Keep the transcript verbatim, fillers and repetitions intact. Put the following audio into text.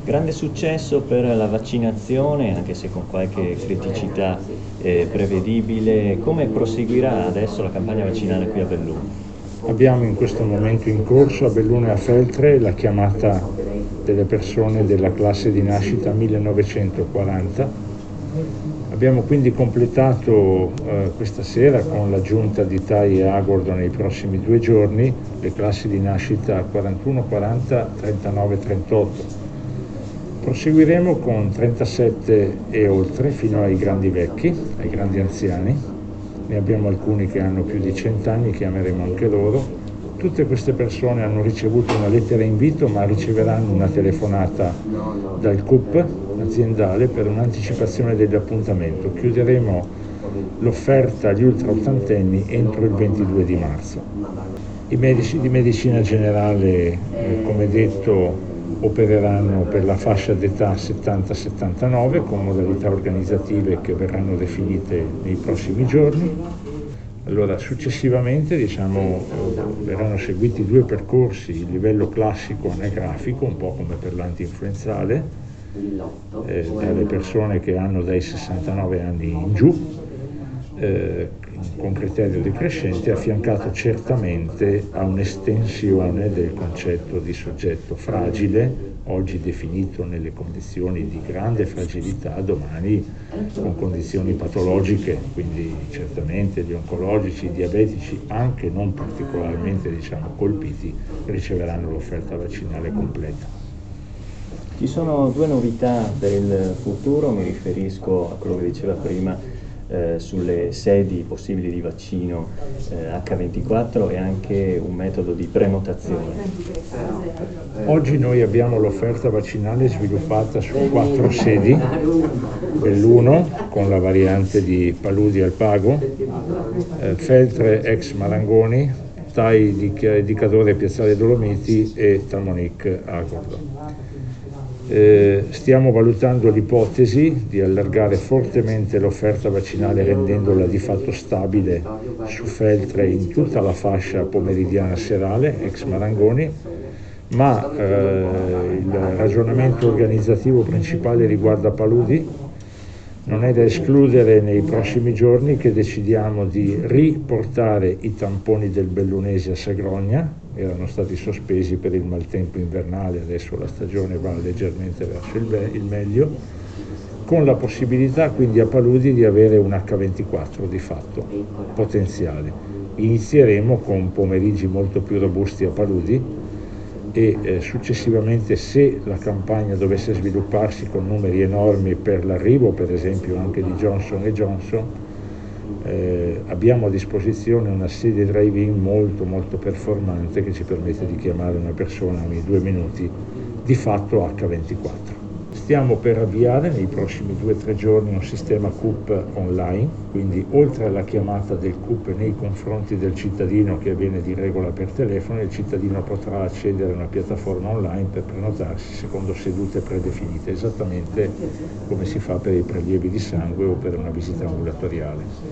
Grande successo per la vaccinazione, anche se con qualche criticità eh, prevedibile. Come proseguirà adesso la campagna vaccinale qui a Belluno? Abbiamo in questo momento in corso a Belluno e a Feltre la chiamata delle persone della classe di nascita millenovecentoquaranta. Abbiamo quindi completato eh, questa sera con l'aggiunta di Tai e Agordo nei prossimi due giorni le classi di nascita quarantuno, quaranta, trentanove, trentotto. Proseguiremo con trentasette e oltre fino ai grandi vecchi, ai grandi anziani. Ne abbiamo alcuni che hanno più di cento anni, chiameremo anche loro. Tutte queste persone hanno ricevuto una lettera invito, ma riceveranno una telefonata dal C U P aziendale per un'anticipazione dell'appuntamento. Chiuderemo l'offerta agli ultra ottantenni entro il ventidue di marzo. I medici di medicina generale, eh, come detto, opereranno per la fascia d'età settanta settantanove con modalità organizzative che verranno definite nei prossimi giorni. Allora, successivamente diciamo, verranno seguiti due percorsi, il livello classico anagrafico, un po' come per l'antinfluenzale, eh, dalle persone che hanno dai sessantanove anni in giù, eh, con criterio decrescente, affiancato certamente a un'estensione del concetto di soggetto fragile, oggi definito nelle condizioni di grande fragilità, domani con condizioni patologiche, quindi certamente gli oncologici, i diabetici, anche non particolarmente diciamo, colpiti, riceveranno l'offerta vaccinale completa. Ci sono due novità per il futuro, mi riferisco a quello che diceva prima eh, sulle sedi possibili di vaccino eh, acca ventiquattro e anche un metodo di prenotazione. Oggi noi abbiamo l'offerta vaccinale sviluppata su quattro sedi, Belluno con la variante di Paludi al Pago, eh, Feltre ex Marangoni, Tai di, di Cadore Piazzale Dolomiti e Talmonic Agordo. Eh, stiamo valutando l'ipotesi di allargare fortemente l'offerta vaccinale rendendola di fatto stabile su Feltre in tutta la fascia pomeridiana serale, ex Marangoni, ma eh, il ragionamento organizzativo principale riguarda Paludi. Non è da escludere nei prossimi giorni che decidiamo di riportare i tamponi del Bellunese a Sagrogna, erano stati sospesi per il maltempo invernale, adesso la stagione va leggermente verso il, be- il meglio, con la possibilità quindi a Paludi di avere un acca ventiquattro di fatto potenziale. Inizieremo con pomeriggi molto più robusti a Paludi e eh, successivamente, se la campagna dovesse svilupparsi con numeri enormi per l'arrivo per esempio anche di Johnson e Johnson, eh, abbiamo a disposizione una sede drive-in molto molto performante che ci permette di chiamare una persona ogni due minuti, di fatto acca ventiquattro. Stiamo per avviare nei prossimi due o tre giorni un sistema C U P online, quindi oltre alla chiamata del C U P nei confronti del cittadino che avviene di regola per telefono, il cittadino potrà accedere a una piattaforma online per prenotarsi secondo sedute predefinite, esattamente come si fa per i prelievi di sangue o per una visita ambulatoriale.